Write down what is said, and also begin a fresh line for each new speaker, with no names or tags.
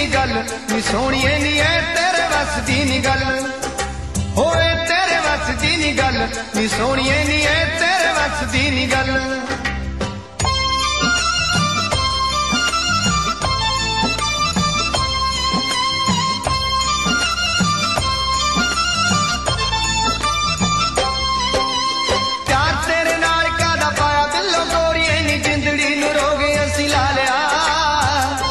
नी गल नी सोहणिए नी ऐ तेरे वस दी नी गल होए तेरे वस दी नी गल नी सोहणिए नी ऐ तेरे वस दी नी गल।